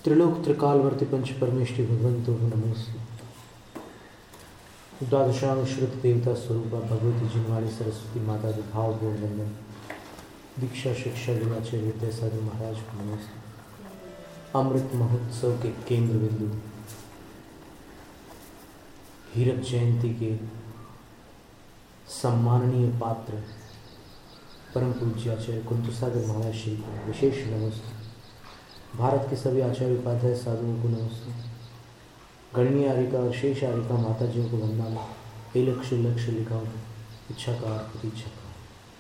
त्रिलोक त्रिकालवर्ती पंच परमेष्टि भगवंतो नमोस्तु। द्वादशांग श्रुत देवता स्वरूपा भगवती जिनवाणी सरस्वती माता के भावपूर्ण वंदन। दीक्षा शिक्षा विनाचे विद्यासागर महाराज को नमस्ते। अमृत महोत्सव के केंद्र बिंदु हीरक जयंती के सम्माननीय पात्र परम पूज्य आचार्य कुंतु सागर महाराज श्री को विशेष नमस्ते। भारत के सभी आचार्य उपाध्याय साधुओं को नमस्ते। गणनीय आरिका और शेष आरिका माता जियों को वंदना। लक्ष्य लक्ष्य लिखा इच्छा का प्रतीक्षा का।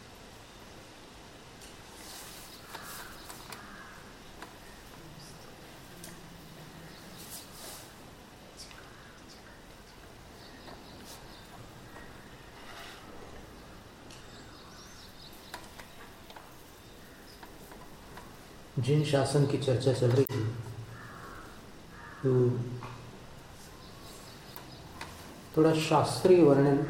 जिन शासन की चर्चा चल रही थी तो थोड़ा शास्त्रीय वर्णन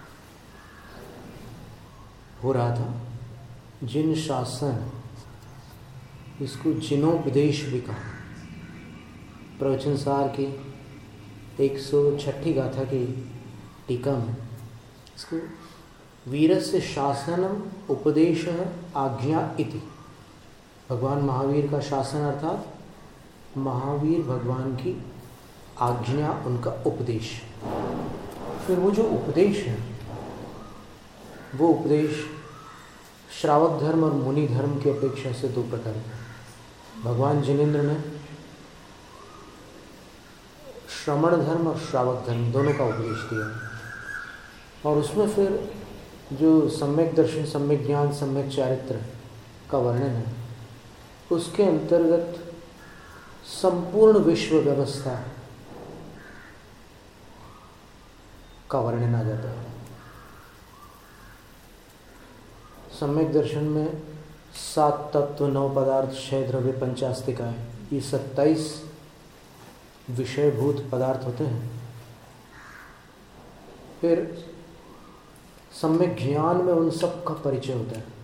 हो रहा था। जिन शासन, इसको जिनोपदेश भी कहा। प्रवचन सार की 106 गाथा की टीका में इसको वीरस्य शासनम उपदेश आज्ञा इति, भगवान महावीर का शासन अर्थात महावीर भगवान की आज्ञा, उनका उपदेश। फिर वो जो उपदेश है वो उपदेश श्रावक धर्म और मुनि धर्म की अपेक्षा से दो प्रकार के। भगवान जिनेंद्र ने श्रमण धर्म और श्रावक धर्म दोनों का उपदेश दिया और उसमें फिर जो सम्यक दर्शन, सम्यक ज्ञान, सम्यक चारित्र का वर्णन है उसके अंतर्गत संपूर्ण विश्व व्यवस्था का वर्णन आ जाता है। सम्यक दर्शन में 7 तत्व, 9 पदार्थ, 6 द्रव्य, 5 आस्तिकाएं, ये 27 विषयभूत पदार्थ होते हैं। फिर सम्यक ज्ञान में उन सब का परिचय होता है।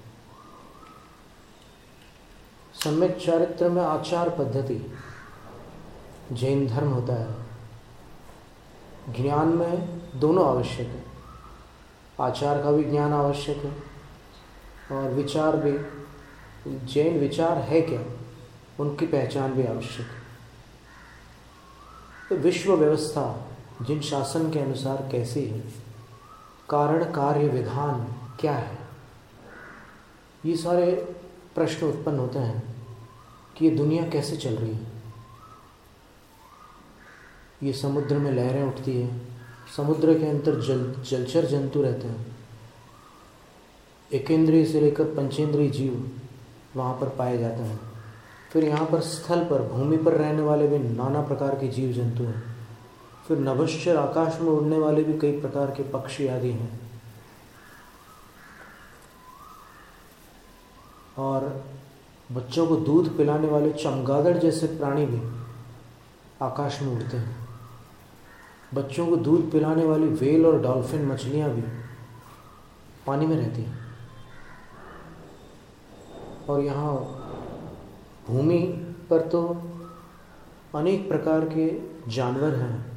सम्यक चारित्र में आचार पद्धति, जैन धर्म होता है। ज्ञान में दोनों आवश्यक है, आचार का भी ज्ञान आवश्यक है और विचार भी, जैन विचार है क्या उनकी पहचान भी आवश्यक है। तो विश्व व्यवस्था जिन शासन के अनुसार कैसी है, कारण कार्य विधान क्या है, ये सारे प्रश्न उत्पन्न होते हैं कि ये दुनिया कैसे चल रही है। ये समुद्र में लहरें उठती है, समुद्र के अंदर जलचर जंतु रहते हैं, एकेंद्रीय से लेकर पंचेंद्रीय जीव वहाँ पर पाए जाते हैं। फिर यहाँ पर स्थल पर, भूमि पर रहने वाले भी नाना प्रकार के जीव जंतु हैं। फिर नभश्चर, आकाश में उड़ने वाले भी कई प्रकार के पक्षी आदि हैं। और बच्चों को दूध पिलाने वाले चमगादड़ जैसे प्राणी भी आकाश में उड़ते हैं। बच्चों को दूध पिलाने वाली व्हेल और डॉल्फिन मछलियां भी पानी में रहती हैं। और यहाँ भूमि पर तो अनेक प्रकार के जानवर हैं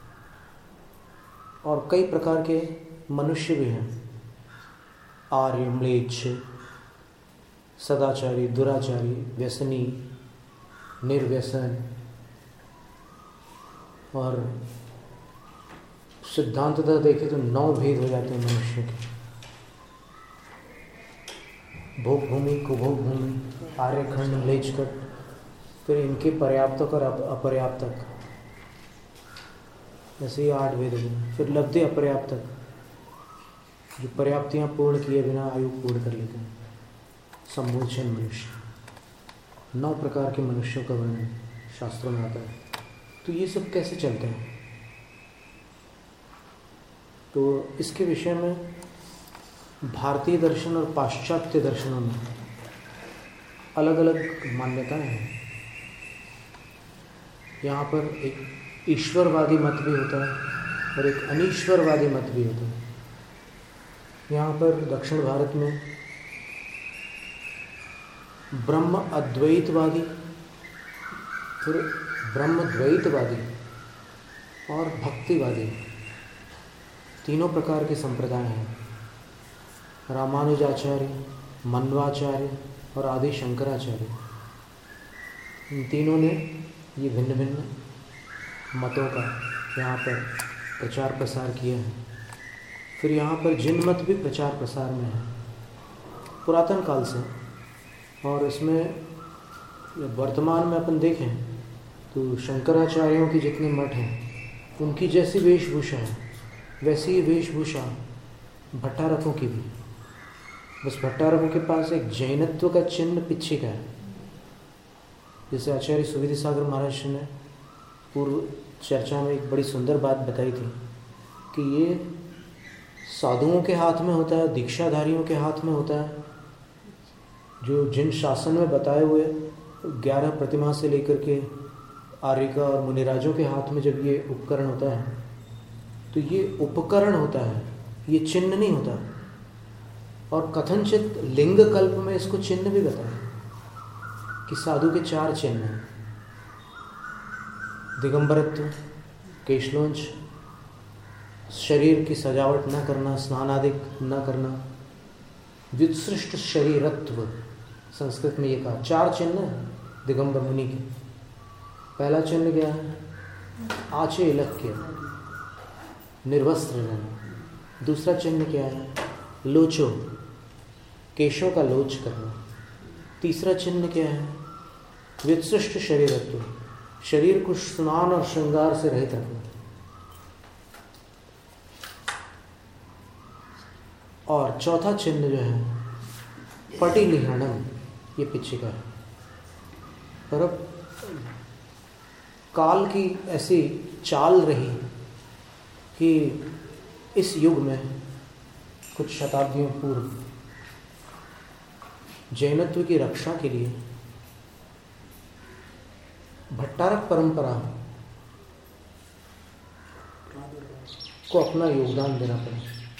और कई प्रकार के मनुष्य भी हैं। आर्य, म्लेच्छ, सदाचारी, दुराचारी, व्यसनी, निर्व्यसन। और सिद्धांततः देखें तो 9 भेद हो जाते हैं मनुष्य के। भोग भूमि, कुभोग भूमि, आर्यखंड, म्लेच्छकट, फिर इनके पर्याप्तक और अपर्याप्तक, ऐसे ही 8 भेद हो। फिर लब्धि अपर्याप्तक, जो पर्याप्तियाँ पूर्ण किए बिना आयु पूर्ण कर लेते हैं। सम्मोचन मनुष्य, 9 प्रकार के मनुष्यों का वर्णन शास्त्रों में आता है। तो ये सब कैसे चलते हैं, तो इसके विषय में भारतीय दर्शन और पाश्चात्य दर्शनों में अलग अलग मान्यताएं हैं। यहाँ पर एक ईश्वरवादी मत भी होता है और एक अनीश्वरवादी मत भी होता है। यहाँ पर दक्षिण भारत में ब्रह्म अद्वैतवादी फिर ब्रह्मद्वैतवादी और भक्तिवादी, तीनों प्रकार के संप्रदाय हैं। रामानुजाचार्य, मन्वाचार्य और आदि शंकराचार्य, इन तीनों ने ये भिन्न भिन्न मतों का यहाँ पर प्रचार प्रसार किया है। फिर यहाँ पर जिन मत भी प्रचार प्रसार में है पुरातन काल से, और इसमें वर्तमान में अपन देखें तो शंकराचार्यों की जितने मठ हैं उनकी जैसी वेशभूषा है वैसी ही वेशभूषा भट्टारकों की भी। बस भट्टारकों के पास एक जैनत्व का चिन्ह पीछे का है। जैसे आचार्य सुविधि सागर महाराज ने पूर्व चर्चा में एक बड़ी सुंदर बात बताई थी कि ये साधुओं के हाथ में होता है, दीक्षाधारियों के हाथ में होता है। जो जिन शासन में बताए हुए 11 प्रतिमा से लेकर के आर्यिका और मुनिराजों के हाथ में जब ये उपकरण होता है तो ये उपकरण होता है, ये चिन्ह नहीं होता। और कथनचित लिंग कल्प में इसको चिन्ह भी बताया कि साधु के 4 चिन्ह हैं: दिगंबरत्व, केशलोंच, शरीर की सजावट न करना, स्नान आदि न करना, व्युत्सृष्ट शरीरत्व, संस्कृत में ये कहा। 4 चिन्ह है दिगंबर मुनि के। पहला चिन्ह क्या है? आचे इलक्य, निर्वस्त्र रहना। दूसरा चिन्ह क्या है? लोचो, केशों का लोच करना। तीसरा चिन्ह क्या है? व्युत्सृष्ट शरीरत्व, शरीर को स्नान और श्रृंगार से रहित रखना। और चौथा चिन्ह जो है पटिलिहरणम, ये पीछे का है। पर अब काल की ऐसी चाल रही कि इस युग में कुछ शताब्दियों पूर्व जैनत्व की रक्षा के लिए भट्टारक परंपरा को अपना योगदान देना पड़ा।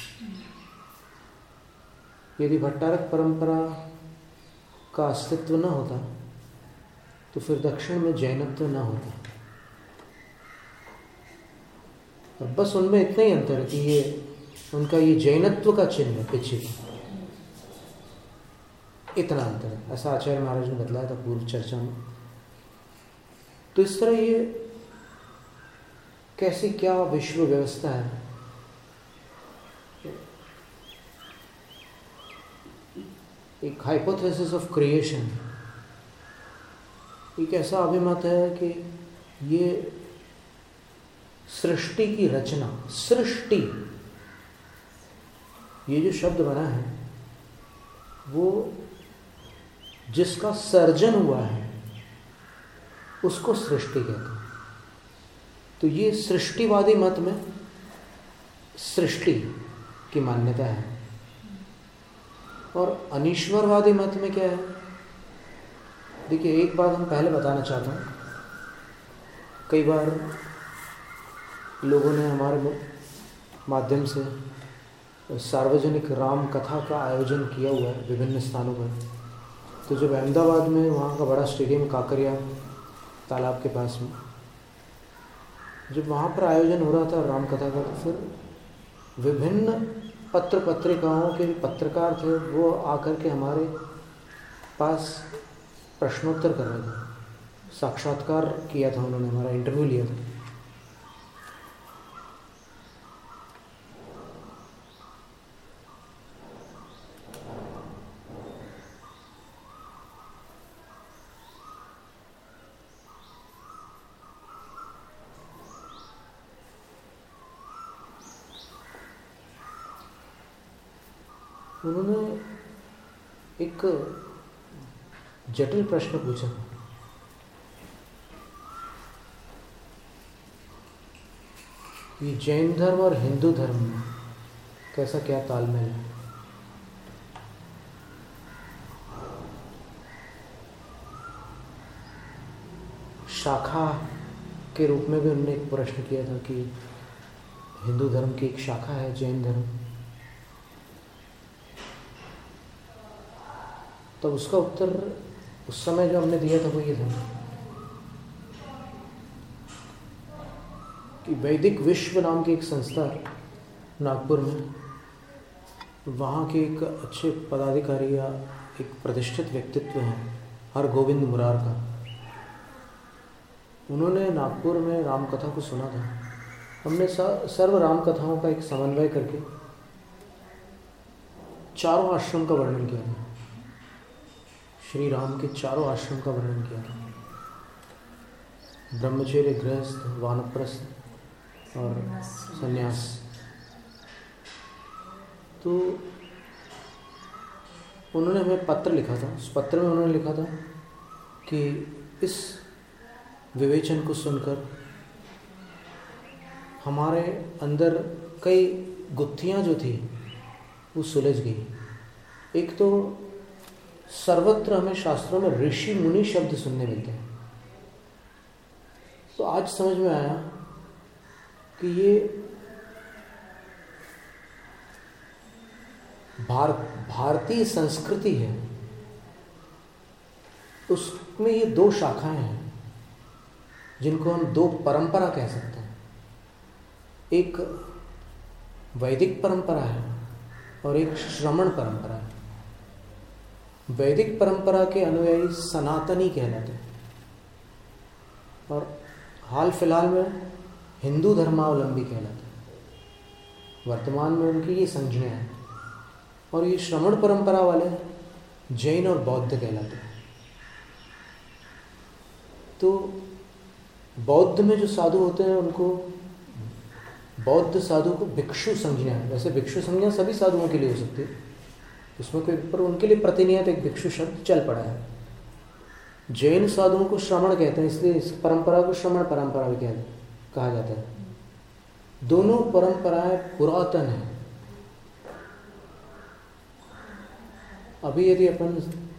यदि भट्टारक परंपरा का अस्तित्व न होता तो फिर दक्षिण में जैनत्व न होता। और बस उनमें इतना ही अंतर है कि ये उनका ये जैनत्व का चिन्ह है पीछे, इतना अंतर है। ऐसा आचार्य महाराज ने बतलाया था पूर्व चर्चा में। तो इस तरह ये कैसी क्या विश्व व्यवस्था है, एक हाइपोथेसिस ऑफ क्रिएशन, एक ऐसा अभिमत है कि ये सृष्टि की रचना, सृष्टि ये जो शब्द बना है वो जिसका सर्जन हुआ है उसको सृष्टि कहते हैं। तो ये सृष्टिवादी मत में सृष्टि की मान्यता है। और अनीश्वरवादी मत में क्या है? देखिए, एक बात हम पहले बताना चाहता हूँ। कई बार लोगों ने हमारे माध्यम से सार्वजनिक राम कथा का आयोजन किया हुआ है विभिन्न स्थानों पर। तो जब अहमदाबाद में वहाँ का बड़ा स्टेडियम काकरिया तालाब के पास में जब वहाँ पर आयोजन हो रहा था राम कथा का, तो फिर विभिन्न पत्र पत्रिकाओं के पत्रकार थे, वो आकर के हमारे पास प्रश्नोत्तर कर रहे थे। साक्षात्कार किया था उन्होंने, हमारा इंटरव्यू लिया था। उन्होंने एक जटिल प्रश्न पूछा कि जैन धर्म और हिंदू धर्म में कैसा क्या तालमेल है। शाखा के रूप में भी उन्होंने एक प्रश्न किया था कि हिंदू धर्म की एक शाखा है जैन धर्म। तब उसका उत्तर उस समय जो हमने दिया था वो ये था कि वैदिक विश्व नाम की एक संस्था है नागपुर में, वहाँ के एक अच्छे पदाधिकारी या एक प्रतिष्ठित व्यक्तित्व हैं हरगोविंद मुरार का। उन्होंने नागपुर में राम कथा को सुना था। हमने सर्व राम कथाओं का एक समन्वय करके चारों आश्रम का वर्णन किया था। श्री राम के चारों आश्रम का वर्णन किया था, ब्रह्मचर्य, गृहस्थ, वानप्रस्थ और संन्यास। तो उन्होंने हमें पत्र लिखा था। उस पत्र में उन्होंने लिखा था कि इस विवेचन को सुनकर हमारे अंदर कई गुत्थियाँ जो थी वो सुलझ गई। एक तो सर्वत्र हमें शास्त्रों में ऋषि मुनि शब्द सुनने मिलते हैं, तो आज समझ में आया कि ये भारतीय संस्कृति है, उसमें ये दो शाखाएं हैं जिनको हम दो परंपरा कह सकते हैं। एक वैदिक परंपरा है और एक श्रमण परंपरा है। वैदिक परंपरा के अनुयायी सनातनी कहलाते हैं और हाल फिलहाल में हिंदू धर्मावलंबी कहलाते हैं। वर्तमान में उनकी ये संज्ञा है। और ये श्रमण परंपरा वाले जैन और बौद्ध कहलाते हैं। तो बौद्ध में जो साधु होते हैं उनको बौद्ध साधु को भिक्षु संज्ञा है। वैसे भिक्षु संज्ञा सभी साधुओं के लिए हो सकती है, उसमें कोई, पर उनके लिए प्रतिनियत एक भिक्षु शब्द चल पड़ा है। जैन साधुओं को श्रमण कहते हैं, इसलिए इस परंपरा को श्रमण परंपरा भी कहा जाता है। दोनों परंपराएं पुरातन हैं। अभी यदि अपन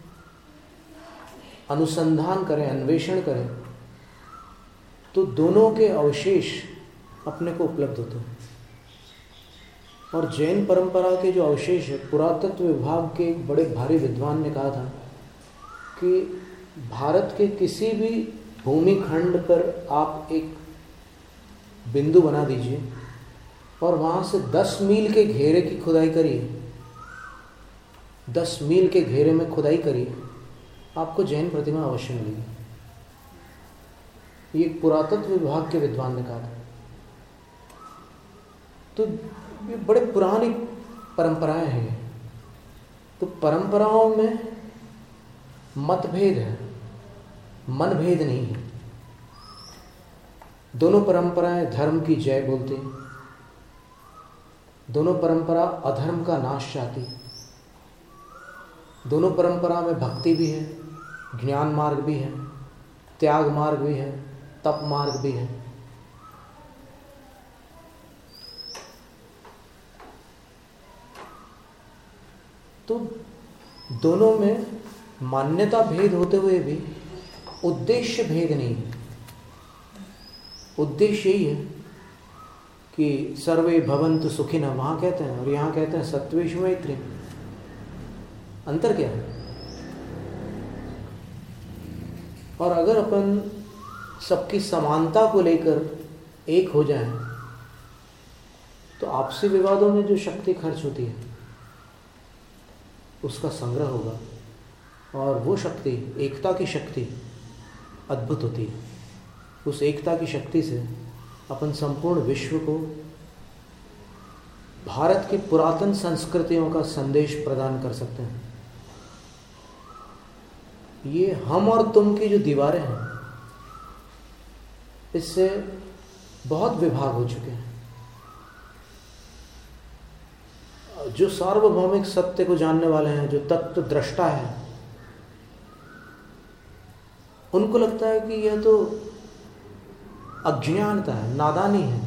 अनुसंधान करें, अन्वेषण करें, तो दोनों के अवशेष अपने को उपलब्ध होते हैं। और जैन परंपरा के जो अवशेष है, पुरातत्व विभाग के एक बड़े भारी विद्वान ने कहा था कि भारत के किसी भी भूमिखंड पर आप एक बिंदु बना दीजिए और वहाँ से 10 मील के घेरे की खुदाई करिए, 10 मील के घेरे में खुदाई करिए, आपको जैन प्रतिमा अवश्य मिलेगी। ये पुरातत्व विभाग के विद्वान ने कहा था। तो ये बड़े पुरानी परंपराएं हैं। तो परंपराओं में मतभेद है, मनभेद नहीं है। दोनों परंपराएं धर्म की जय बोलती, दोनों परंपरा अधर्म का नाश चाहती, दोनों परंपरा में भक्ति भी है, ज्ञान मार्ग भी है, त्याग मार्ग भी है, तप मार्ग भी है। तो दोनों में मान्यता भेद होते हुए भी उद्देश्य भेद नहीं है। उद्देश्य यही है कि सर्वे भवन्तु सुखिनः वहाँ कहते हैं और यहाँ कहते हैं सत्वेषु मैत्री। अंतर क्या है? और अगर अपन सबकी समानता को लेकर एक हो जाएं, तो आपसी विवादों में जो शक्ति खर्च होती है उसका संग्रह होगा, और वो शक्ति, एकता की शक्ति अद्भुत होती है। उस एकता की शक्ति से अपन संपूर्ण विश्व को भारत की पुरातन संस्कृतियों का संदेश प्रदान कर सकते हैं। ये हम और तुम की जो दीवारें हैं, इससे बहुत विभाग हो चुके हैं। जो सार्वभौमिक सत्य को जानने वाले हैं, जो तत्व दृष्टा है, उनको लगता है कि यह तो अज्ञानता है, नादानी है।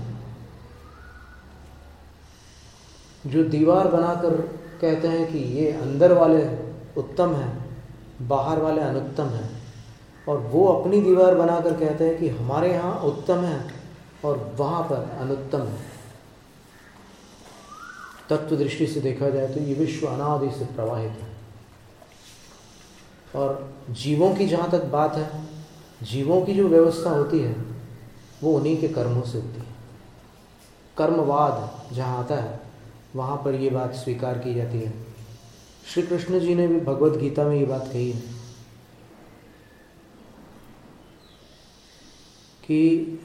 जो दीवार बनाकर कहते हैं कि ये अंदर वाले उत्तम हैं, बाहर वाले अनुत्तम हैं, और वो अपनी दीवार बनाकर कहते हैं कि हमारे यहाँ उत्तम है और वहाँ पर अनुत्तम है। तत्व दृष्टि से देखा जाए तो ये विश्व अनादि से प्रवाहित है। और जीवों की जहाँ तक बात है, जीवों की जो व्यवस्था होती है वो उन्हीं के कर्मों से होती है। कर्मवाद जहाँ आता है वहाँ पर ये बात स्वीकार की जाती है। श्री कृष्ण जी ने भी भगवत गीता में ये बात कही है कि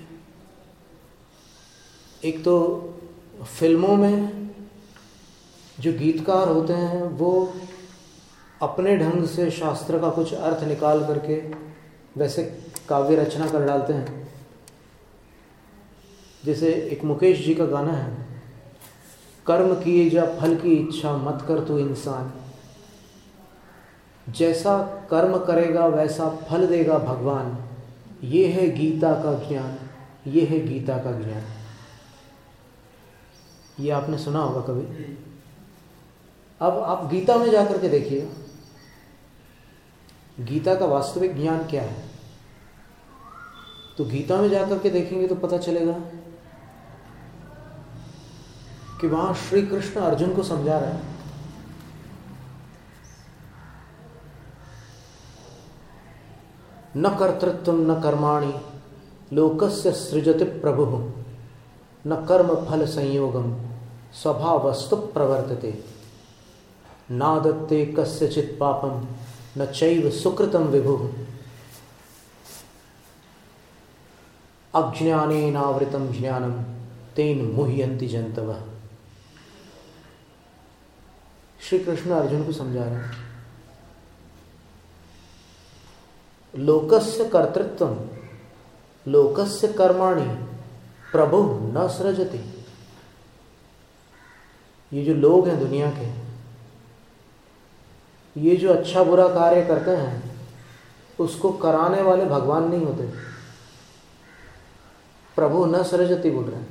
एक तो फिल्मों में जो गीतकार होते हैं वो अपने ढंग से शास्त्र का कुछ अर्थ निकाल करके वैसे काव्य रचना कर डालते हैं। जैसे एक मुकेश जी का गाना है, कर्म किए जा फल की इच्छा मत कर तू इंसान, जैसा कर्म करेगा वैसा फल देगा भगवान, ये है गीता का ज्ञान, ये है गीता का ज्ञान। ये आपने सुना होगा कभी। अब आप गीता में जाकर के देखिए गीता का वास्तविक ज्ञान क्या है। तो गीता में जाकर के देखेंगे तो पता चलेगा कि वहां श्री कृष्ण अर्जुन को समझा रहा है न कर्तृत्वं न कर्माणि लोकस्य सृजति प्रभुः न कर्म फल संयोगम स्वभावस्तु प्रवर्तते नादत्ते कस्यचित् पापम न चैव सुकृतं विभुः अज्ञानेनावृतं ज्ञानं तेन मुह्यन्ति जन्तवः। श्री कृष्ण अर्जुन को समझा रहे हैं लोकस्य कर्तृत्वं लोकस्य कर्माणि प्रभु न सृजति। ये जो लोग हैं दुनिया के, ये जो अच्छा बुरा कार्य करते हैं उसको कराने वाले भगवान नहीं होते। प्रभु न सृजति बोल रहे हैं।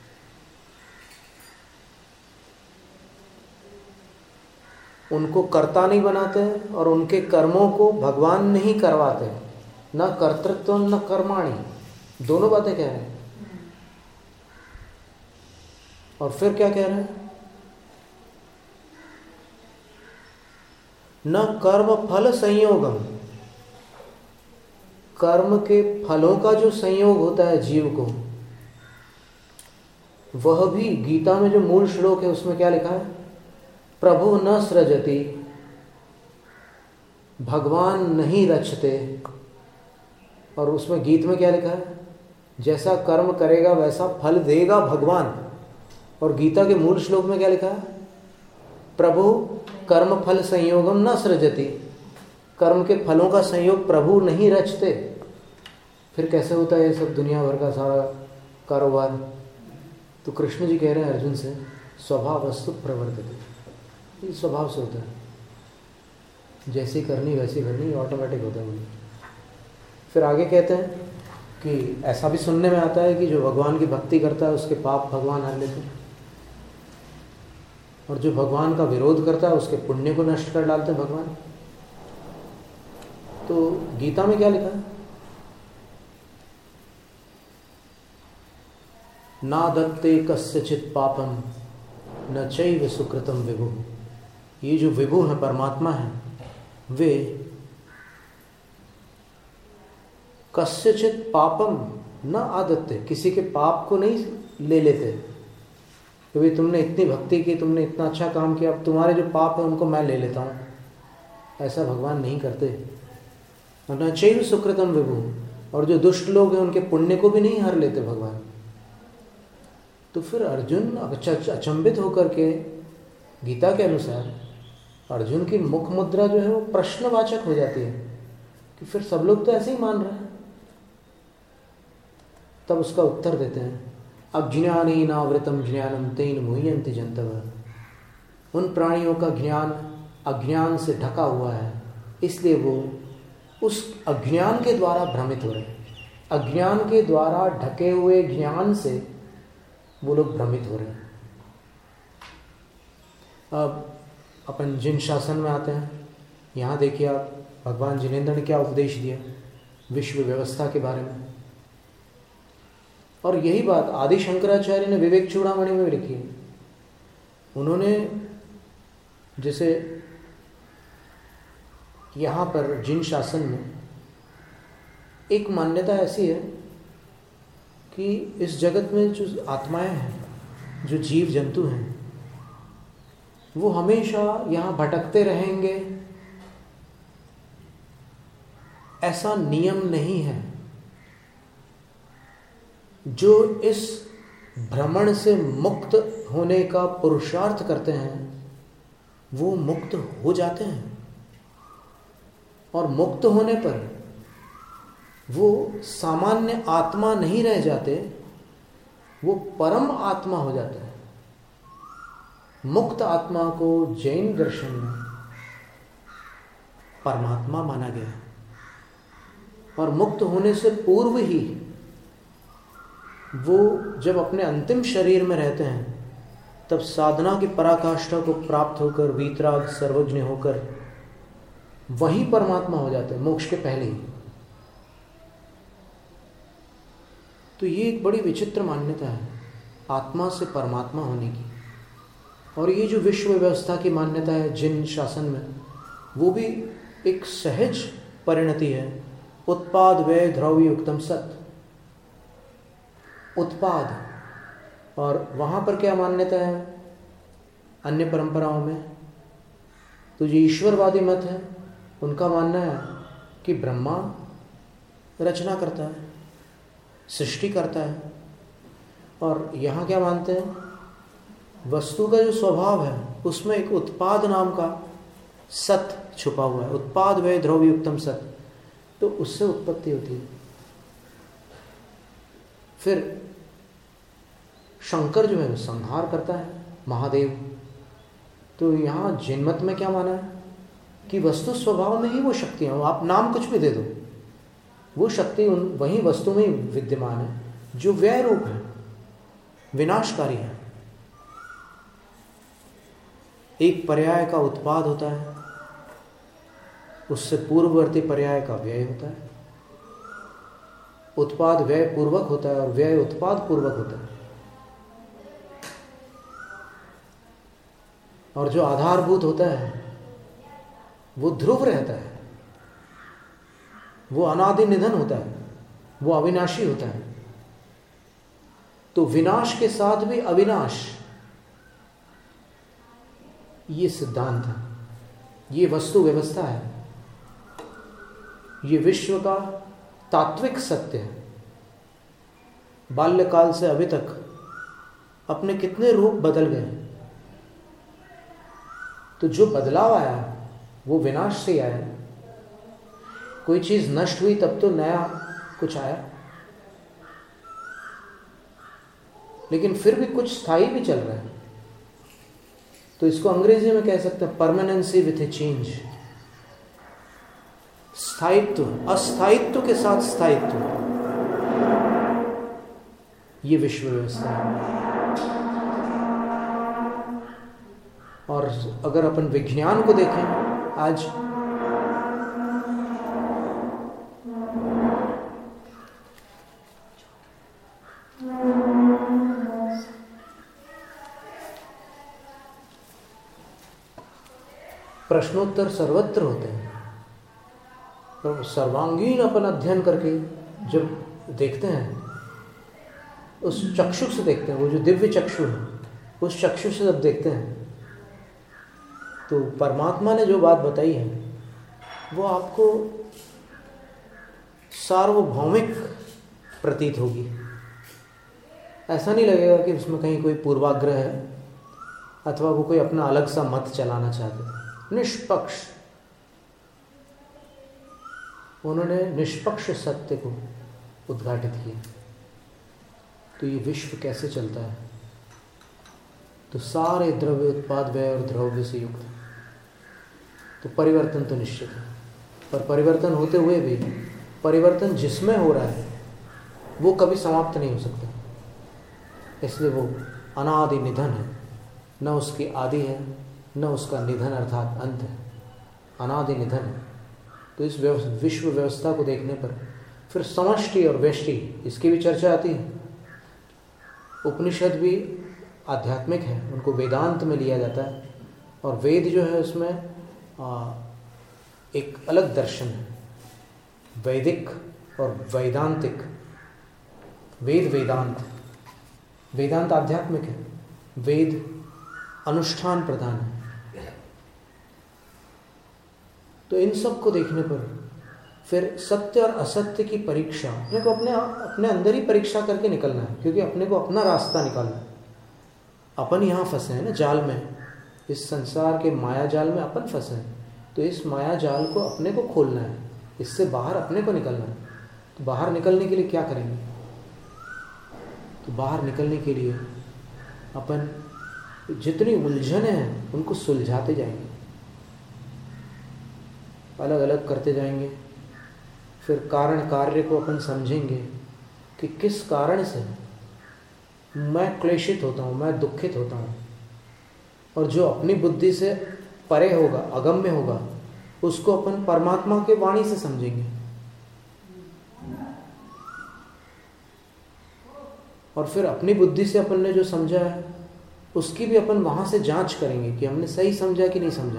उनको कर्ता नहीं बनाते और उनके कर्मों को भगवान नहीं करवाते। न कर्तृत्व न कर्माणि, दोनों बातें कह रहे हैं। और फिर क्या कह रहे हैं? न कर्म फल संयोगम, कर्म के फलों का जो संयोग होता है जीव को, वह भी गीता में जो मूल श्लोक है उसमें क्या लिखा है? प्रभु न सृजति, भगवान नहीं रचते। और उसमें गीत में क्या लिखा है? जैसा कर्म करेगा वैसा फल देगा भगवान। और गीता के मूल श्लोक में क्या लिखा है? प्रभु कर्म फल संयोगम न सृजति, कर्म के फलों का संयोग प्रभु नहीं रचते। फिर कैसे होता है ये सब दुनिया भर का सारा कारोबार? तो कृष्ण जी कह रहे हैं अर्जुन से स्वभावस्तु प्रवर्तते, ये स्वभाव से होता है। जैसी करनी वैसी करनी, ऑटोमेटिक होता है। फिर आगे कहते हैं कि ऐसा भी सुनने में आता है कि जो भगवान की भक्ति करता है उसके पाप भगवान हर लेते हैं, और जो भगवान का विरोध करता है उसके पुण्य को नष्ट कर डालते हैं भगवान। तो गीता में क्या लिखा है? ना दत्ते कस्यचित् पापम न चैव सुकृतं विभुः। ये जो विभु है, परमात्मा है, वे कस्यचित् पापम न आदत्ते, किसी के पाप को नहीं ले लेते। कि भाई तुमने इतनी भक्ति की, तुमने इतना अच्छा काम किया, अब तुम्हारे जो पाप है उनको मैं ले लेता हूँ, ऐसा भगवान नहीं करते। न चैव सुकृतं विभुः, और जो दुष्ट लोग हैं उनके पुण्य को भी नहीं हर लेते भगवान। तो फिर अर्जुन अचंभित होकर के, गीता के अनुसार अर्जुन की मुख मुद्रा जो है वो प्रश्नवाचक हो जाती है कि फिर सब लोग तो ऐसे ही मान रहे हैं। तब उसका उत्तर देते हैं अज्ञानेनावृतं ज्ञानं तेन मुह्यन्ति जन्तवः। उन प्राणियों का ज्ञान अज्ञान से ढका हुआ है, इसलिए वो उस अज्ञान के द्वारा भ्रमित हो रहे हैं। अज्ञान के द्वारा ढके हुए ज्ञान से वो लोग भ्रमित हो रहे हैं। अब अपन जिन शासन में आते हैं, यहाँ देखिए आप, भगवान जिनेंद्र ने क्या उपदेश दिया विश्व व्यवस्था के बारे में। और यही बात आदि शंकराचार्य ने विवेक चूड़ामणि में लिखी है। उन्होंने जैसे यहाँ पर जिन शासन में एक मान्यता ऐसी है कि इस जगत में जो आत्माएं हैं जो जीव जंतु हैं वो हमेशा यहाँ भटकते रहेंगे, ऐसा नियम नहीं है। जो इस भ्रमण से मुक्त होने का पुरुषार्थ करते हैं वो मुक्त हो जाते हैं, और मुक्त होने पर वो सामान्य आत्मा नहीं रह जाते, वो परम आत्मा हो जाता है। मुक्त आत्मा को जैन दर्शन में परमात्मा माना गया है, और मुक्त होने से पूर्व ही वो जब अपने अंतिम शरीर में रहते हैं तब साधना की पराकाष्ठा को प्राप्त होकर वीतराग सर्वज्ञ होकर वही परमात्मा हो जाते हैं, मोक्ष के पहले ही। तो ये एक बड़ी विचित्र मान्यता है आत्मा से परमात्मा होने की। और ये जो विश्व व्यवस्था की मान्यता है जिन शासन में, वो भी एक सहज परिणति है। उत्पाद व्यय द्रव्य युक्तम सत, उत्पाद। और वहाँ पर क्या मान्यता है अन्य परंपराओं में? तो जो ईश्वरवादी मत है उनका मानना है कि ब्रह्मा रचना करता है, सृष्टि करता है। और यहाँ क्या मानते हैं? वस्तु का जो स्वभाव है उसमें एक उत्पाद नाम का सत छुपा हुआ है। उत्पाद व्यय द्रव्य युक्तम सत, तो उससे उत्पत्ति होती है। फिर शंकर जो है संहार करता है, महादेव। तो यहाँ जिनमत में क्या माना है कि वस्तु स्वभाव में ही वो शक्तियाँ, आप नाम कुछ भी दे दो, वो शक्ति वही वस्तु में ही विद्यमान है जो व्यय रूप है, विनाशकारी है। एक पर्याय का उत्पाद होता है, उससे पूर्ववर्ती पर्याय का व्यय होता है। उत्पाद व्यय पूर्वक होता है और व्यय उत्पाद पूर्वक होता है। और जो आधारभूत होता है वो ध्रुव रहता है, वो अनादि निधन होता है, वो अविनाशी होता है। तो विनाश के साथ भी अविनाश, ये सिद्धांत है, ये वस्तु व्यवस्था है, ये विश्व का तात्विक सत्य है। बाल्यकाल से अभी तक अपने कितने रूप बदल गए, तो जो बदलाव आया वो विनाश से आया। कोई चीज नष्ट हुई तब तो नया कुछ आया, लेकिन फिर भी कुछ स्थायी भी चल रहा है। तो इसको अंग्रेजी में कह सकते हैं परमानेंसी विथ ए चेंज। स्थायित्व, अस्थायित्व के साथ स्थायित्व, ये विश्व व्यवस्था है। और अगर अपन विज्ञान को देखें आज, प्रश्नोत्तर सर्वत्र होते हैं, पर सर्वांगीण अपन अध्ययन करके जब देखते हैं, उस चक्षु से देखते हैं, वो जो दिव्य चक्षु है उस चक्षु से जब देखते हैं तो परमात्मा ने जो बात बताई है वो आपको सार्वभौमिक प्रतीत होगी। ऐसा नहीं लगेगा कि उसमें कहीं कोई पूर्वाग्रह है अथवा वो कोई अपना अलग सा मत चलाना चाहते। निष्पक्ष, उन्होंने निष्पक्ष सत्य को उद्घाटित किया। तो ये विश्व कैसे चलता है? तो सारे द्रव्य उत्पाद व्यय और द्रव्य से युक्त। तो परिवर्तन तो निश्चित है, पर परिवर्तन होते हुए भी परिवर्तन जिसमें हो रहा है वो कभी समाप्त नहीं हो सकता, इसलिए वो अनादि निधन है। न उसकी आदि है न उसका निधन अर्थात अंत है, अनादि निधन है। तो इस विश्व व्यवस्था को देखने पर फिर समष्टि और व्यष्टि, इसकी भी चर्चा आती है। उपनिषद भी आध्यात्मिक है, उनको वेदांत में लिया जाता है, और वेद जो है उसमें एक अलग दर्शन है, वैदिक और वैदांतिक। वेद वेदांत, वेदांत आध्यात्मिक है वेद अनुष्ठान प्रधान है। तो इन सब को देखने पर फिर सत्य और असत्य की परीक्षा अपने को अपने अंदर ही परीक्षा करके निकलना है, क्योंकि अपने को अपना रास्ता निकालना है। अपन यहाँ फंसे हैं ना जाल में, इस संसार के माया जाल में अपन फंसे हैं। तो इस माया जाल को अपने को खोलना है, इससे बाहर अपने को निकलना है। तो बाहर निकलने के लिए क्या करेंगे? तो बाहर निकलने के लिए अपन जितनी उलझने हैं उनको सुलझाते जाएंगे, अलग अलग करते जाएंगे। फिर कारण कार्य को अपन समझेंगे कि किस कारण से मैं क्लेशित होता हूँ, मैं दुखित होता हूँ। और जो अपनी बुद्धि से परे होगा, अगम्य होगा, उसको अपन परमात्मा के वाणी से समझेंगे। और फिर अपनी बुद्धि से अपन ने जो समझा है उसकी भी अपन वहाँ से जांच करेंगे कि हमने सही समझा कि नहीं समझा।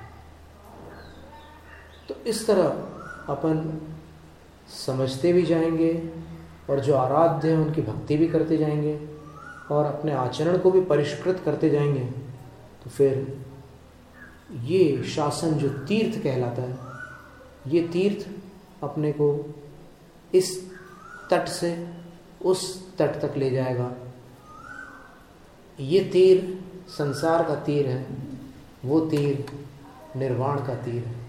तो इस तरह अपन समझते भी जाएंगे और जो आराध्य हैं उनकी भक्ति भी करते जाएंगे और अपने आचरण को भी परिष्कृत करते जाएंगे। तो फिर ये शासन जो तीर्थ कहलाता है, ये तीर्थ अपने को इस तट से उस तट तक ले जाएगा। ये तीर संसार का तीर है, वो तीर निर्वाण का तीर है।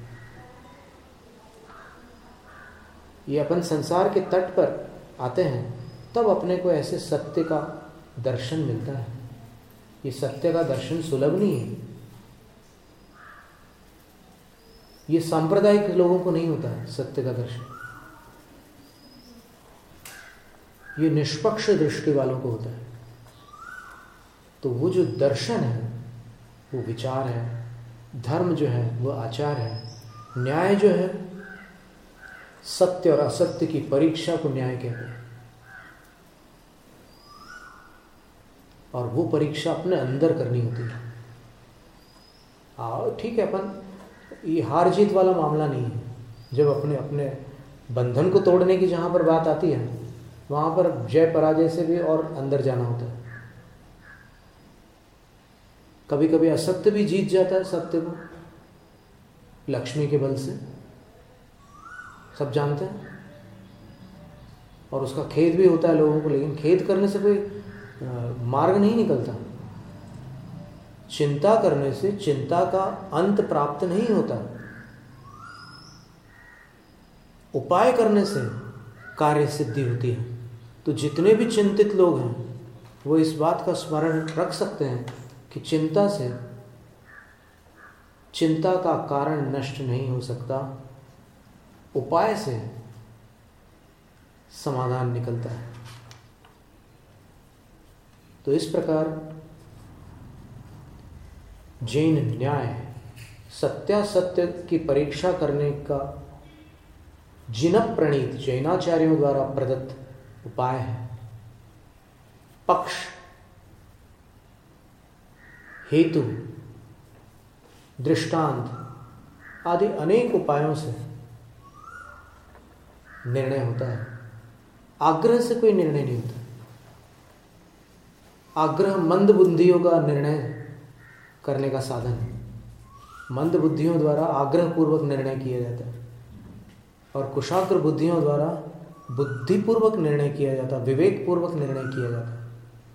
ये अपन संसार के तट पर आते हैं तब अपने को ऐसे सत्य का दर्शन मिलता है। ये सत्य का दर्शन सुलभ नहीं है, ये सांप्रदायिक लोगों को नहीं होता है सत्य का दर्शन, ये निष्पक्ष दृष्टि वालों को होता है। तो वो जो दर्शन है वो विचार है, धर्म जो है वो आचार है, न्याय जो है सत्य और असत्य की परीक्षा को न्याय कहते हैं। और वो परीक्षा अपने अंदर करनी होती है। ठीक है, अपन ये हार जीत वाला मामला नहीं है। जब अपने अपने बंधन को तोड़ने की जहाँ पर बात आती है वहाँ पर जय पराजय से भी और अंदर जाना होता है। कभी कभी असत्य भी जीत जाता है सत्य को लक्ष्मी के बल से, सब जानते हैं, और उसका खेद भी होता है लोगों को, लेकिन खेद करने से कोई मार्ग नहीं निकलता। चिंता करने से चिंता का अंत प्राप्त नहीं होता। उपाय करने से कार्य सिद्धि होती है। तो जितने भी चिंतित लोग हैं वो इस बात का स्मरण रख सकते हैं कि चिंता से चिंता का कारण नष्ट नहीं हो सकता, उपाय से समाधान निकलता है। तो इस प्रकार जैन न्याय सत्यासत्य की परीक्षा करने का जिन प्रणीत जैनाचार्यों द्वारा प्रदत्त उपाय है। पक्ष, हेतु, दृष्टांत आदि अनेक उपायों से निर्णय होता है। आग्रह से कोई निर्णय नहीं होता। आग्रह मंद बुद्धियों का निर्णय करने का साधन है। मंद बुद्धियों द्वारा आग्रह पूर्वक निर्णय किया जाता है और कुशाग्र बुद्धियों द्वारा बुद्धिपूर्वक निर्णय किया जाता है, विवेक पूर्वक निर्णय किया जाता है।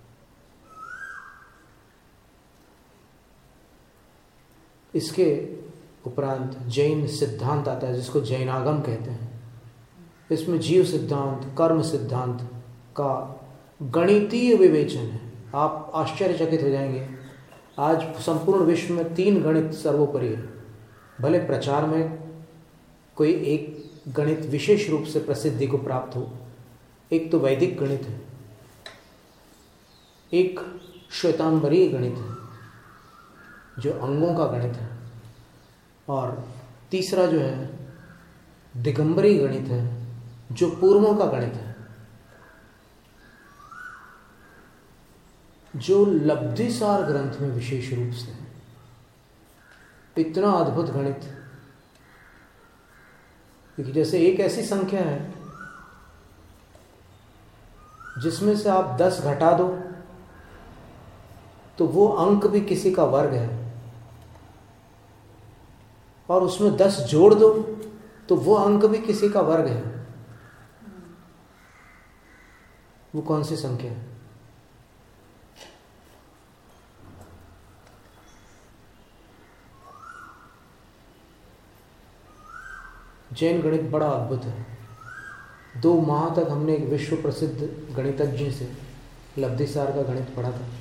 इसके उपरांत जैन सिद्धांत आता है जिसको जैनागम कहते हैं। इसमें जीव सिद्धांत, कर्म सिद्धांत का गणितीय विवेचन है। आप आश्चर्यचकित हो जाएंगे, आज संपूर्ण विश्व में 3 गणित सर्वोपरि है। भले प्रचार में कोई एक गणित विशेष रूप से प्रसिद्धि को प्राप्त हो। एक तो वैदिक गणित है, एक श्वेतांबरीय गणित है जो अंगों का गणित है, और तीसरा जो है दिगंबरी गणित है जो पूर्वों का गणित है, जो लब्धिसार ग्रंथ में विशेष रूप से है। इतना अद्भुत गणित, क्योंकि जैसे एक ऐसी संख्या है जिसमें से आप 10 घटा दो तो वो अंक भी किसी का वर्ग है, और उसमें 10 जोड़ दो तो वो अंक भी किसी का वर्ग है। वो कौन सी संख्या है? जैन गणित बड़ा अद्भुत है। 2 माह तक हमने एक विश्व प्रसिद्ध गणितज्ञ से लब्धिसार का गणित पढ़ा था,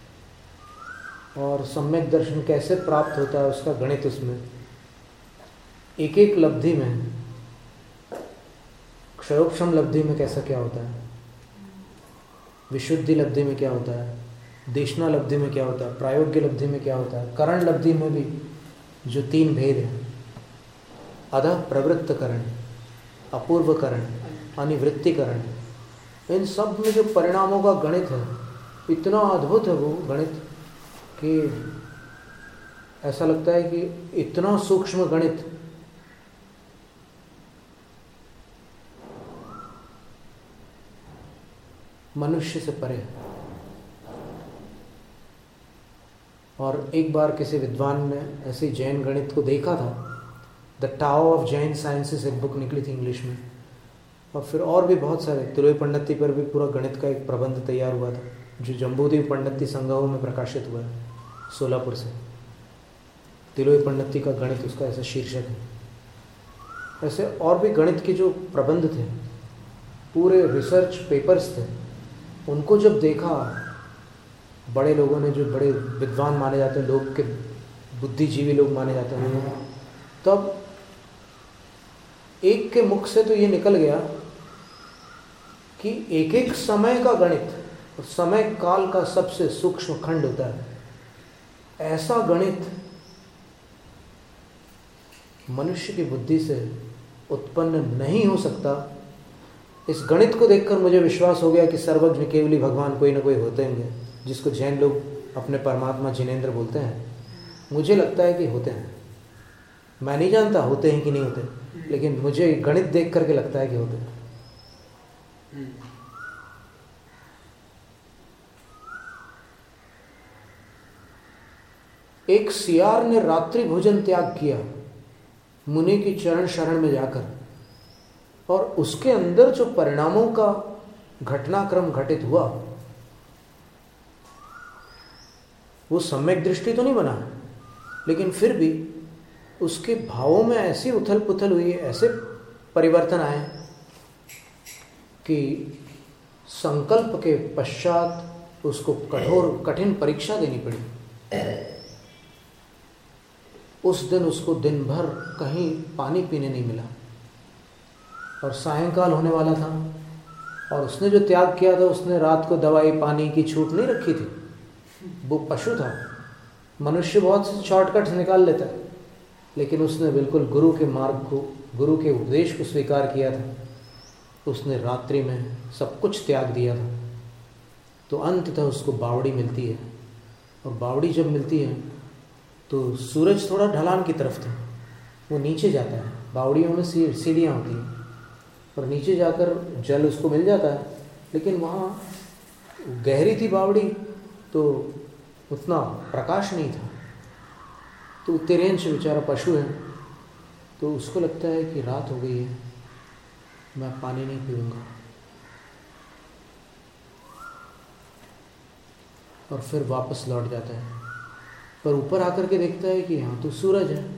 और सम्यक दर्शन कैसे प्राप्त होता है उसका गणित, उसमें एक एक लब्धि में, क्षयोक्षम लब्धि में कैसा क्या होता है, विशुद्धि लब्धि में क्या होता है, देशना लब्धि में क्या होता है, प्रायोग्य लब्धि में क्या होता है, करण लब्धि में भी जो 3 भेद हैं, अधः प्रवृत्त करण, अपूर्व करण, अनिवृत्ति करण, इन सब में जो परिणामों का गणित है, इतना अद्भुत है वो गणित कि ऐसा लगता है कि इतना सूक्ष्म गणित मनुष्य से परे है। और एक बार किसी विद्वान ने ऐसे जैन गणित को देखा था, the Tao of Jain sciences एक बुक निकली थी इंग्लिश में, और फिर और भी बहुत सारे, तिलोई पंडिती पर भी पूरा गणित का एक प्रबंध तैयार हुआ था जो जम्बूद्वीप पंडिती संग्रह में प्रकाशित हुआ है सोलापुर से। तिलोई पंडिती का गणित उसका ऐसा शीर्षक है। ऐसे और भी गणित के जो प्रबंध थे, पूरे रिसर्च पेपर्स थे, उनको जब देखा बड़े लोगों ने, जो बड़े विद्वान माने जाते हैं, लोग के बुद्धिजीवी लोग माने जाते हैं, तब एक के मुख से तो ये निकल गया कि एक एक समय का गणित, समय काल का सबसे सूक्ष्म खंड होता है, ऐसा गणित मनुष्य की बुद्धि से उत्पन्न नहीं हो सकता। इस गणित को देखकर मुझे विश्वास हो गया कि सर्वज्ञ केवली भगवान कोई ना कोई होते होंगे, जिसको जैन लोग अपने परमात्मा जिनेंद्र बोलते हैं। मुझे लगता है कि होते हैं, मैं नहीं जानता होते हैं कि नहीं होते, लेकिन मुझे गणित देख करके लगता है कि होते हैं। एक सियार ने रात्रि भोजन त्याग किया मुनि की चरण शरण में जाकर, और उसके अंदर जो परिणामों का घटनाक्रम घटित हुआ, वो सम्यक दृष्टि तो नहीं बना, लेकिन फिर भी उसके भावों में ऐसी उथल पुथल हुई, ऐसे परिवर्तन आए कि संकल्प के पश्चात उसको कठिन परीक्षा देनी पड़ी। उस दिन उसको दिन भर कहीं पानी पीने नहीं मिला, और सायंकाल होने वाला था, और उसने जो त्याग किया था, उसने रात को दवाई पानी की छूट नहीं रखी थी। वो पशु था, मनुष्य बहुत से शॉर्टकट्स निकाल लेता है, लेकिन उसने बिल्कुल गुरु के मार्ग को, गुरु के उपदेश को स्वीकार किया था। उसने रात्रि में सब कुछ त्याग दिया था, तो अंततः उसको बावड़ी मिलती है, और बावड़ी जब मिलती है तो सूरज थोड़ा ढलान की तरफ था, वो नीचे जाता है, बावड़ियों में सीढ़ियाँ होती हैं, और नीचे जाकर जल उसको मिल जाता है, लेकिन वहाँ गहरी थी बावड़ी, तो उतना प्रकाश नहीं था। तो तिरेंश बेचारा पशु है, तो उसको लगता है कि रात हो गई है, मैं पानी नहीं पीऊँगा, और फिर वापस लौट जाता है। पर ऊपर आकर के देखता है कि यहाँ तो सूरज है,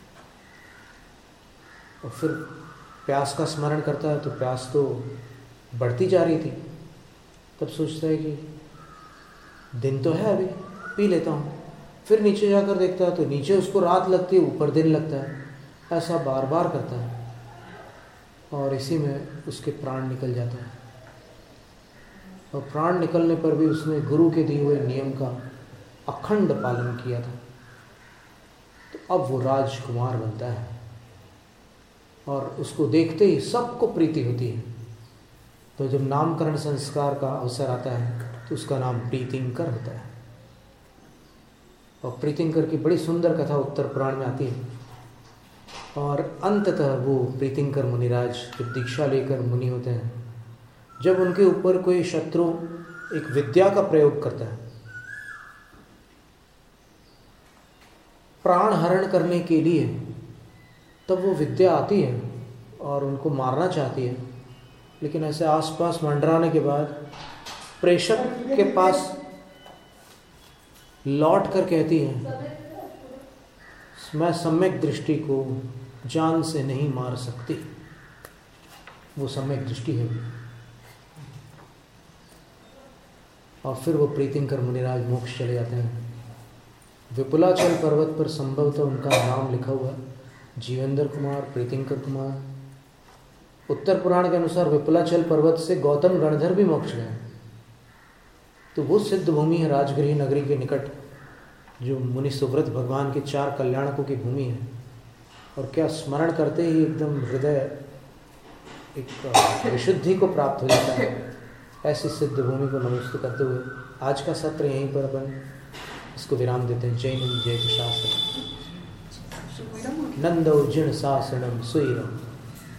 और फिर प्यास का स्मरण करता है, तो प्यास तो बढ़ती जा रही थी। तब सोचता है कि दिन तो है, अभी पी लेता हूँ। फिर नीचे जाकर देखता है तो नीचे उसको रात लगती है, ऊपर दिन लगता है। ऐसा बार बार करता है, और इसी में उसके प्राण निकल जाता है। और प्राण निकलने पर भी उसने गुरु के दिए हुए नियम का अखंड पालन किया था, तो अब वो राजकुमार बनता है, और उसको देखते ही सबको प्रीति होती है। तो जब नामकरण संस्कार का अवसर आता है तो उसका नाम प्रीतिंकर होता है। और प्रीतिंकर की बड़ी सुंदर कथा उत्तर पुराण में आती है, और अंततः वो प्रीतिंकर मुनिराज जब दीक्षा लेकर मुनि होते हैं, जब उनके ऊपर कोई शत्रु एक विद्या का प्रयोग करता है, प्राण हरण करने के लिए, तब वो विद्या आती है और उनको मारना चाहती है, लेकिन ऐसे आसपास मंडराने के बाद प्रेषक के पास लौट कर कहती है, मैं सम्यक दृष्टि को जान से नहीं मार सकती। वो सम्यक दृष्टि है। और फिर वो प्रीतिंकर मुनिराज मोक्ष चले जाते हैं। विपुलाचल पर्वत पर संभवतः उनका नाम लिखा हुआ, जीवेंद्र कुमार, प्रीतिंकर कुमार। उत्तर पुराण के अनुसार विपुलाचल पर्वत से गौतम गणधर भी मोक्ष गए। तो वो सिद्ध भूमि है राजगृह नगरी के निकट, जो मुनि सुव्रत भगवान के 4 कल्याणकों की भूमि है। और क्या स्मरण करते ही एकदम हृदय एक विशुद्धि को प्राप्त हो जाता है। ऐसी सिद्ध भूमि को नमस्ते करते हुए आज का सत्र यहीं पर अपन इसको विराम देते हैं। जय हिंद, जय शासन। नंदो जिण शासनम सुईरम।